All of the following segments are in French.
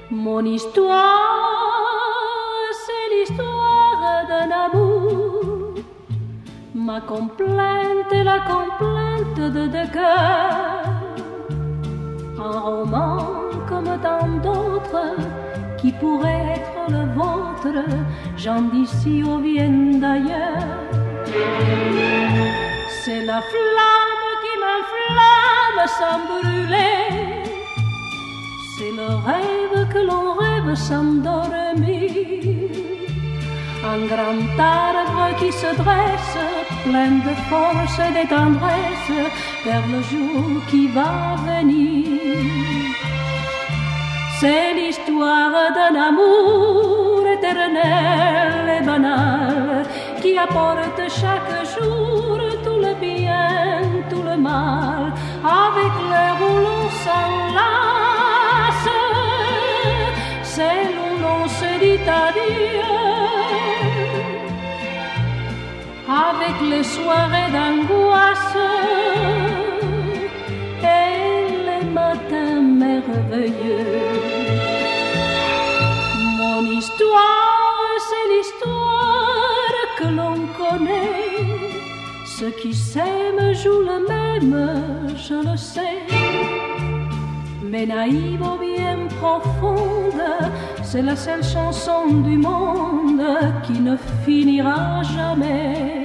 Mon histoire, c'est l'histoire d'un amour. Ma complainte est la complainte de deux cœurs. Un roman comme tant d'autres qui pourrait être le vôtre, gens d'ici ou viennent d'ailleurs. C'est la flamme qui m'inflamme sans brûler. C'est le rêve que l'on rêve sans dormir. Un grand arbre qui se dresse, plein de force et de tendresse, vers le jour qui va venir. C'est l'histoire d'un amour éternel et banal qui apporte chaque jour tout le bien, tout le mal, avec l'air où l'on s'enlace. C'est où l'on se dit adieu, avec les soirées d'angoisse et les matins merveilleux. Mon histoire, c'est l'histoire que l'on connaît. Ceux qui s'aiment jouent le même, je le sais. Mais naïve ou bien profonde, c'est la seule chanson du monde qui ne finira jamais.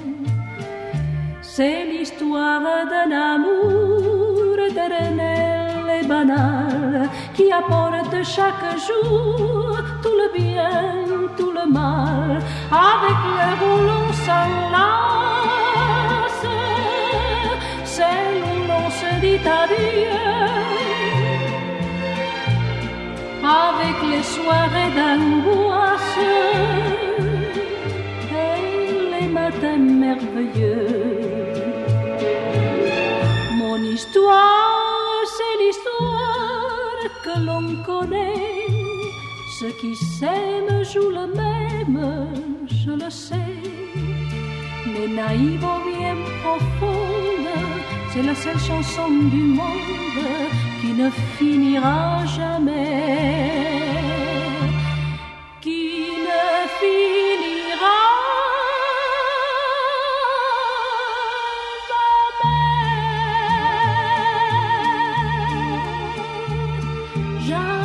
C'est l'histoire d'un amour éternel et banal qui apporte chaque jour tout le bien, tout le mal, avec l'air où l'on s'enlace. C'est où l'on se dit adieu, avec les soirées d'angoisse et les matins merveilleux. Mon histoire, c'est l'histoire que l'on connaît. Ceux qui s'aiment jouent le même, je le sais. Mais naïve ou bien profonde, c'est la seule chanson du monde qui ne finira jamais. Qui ne finira jamais. Jamais.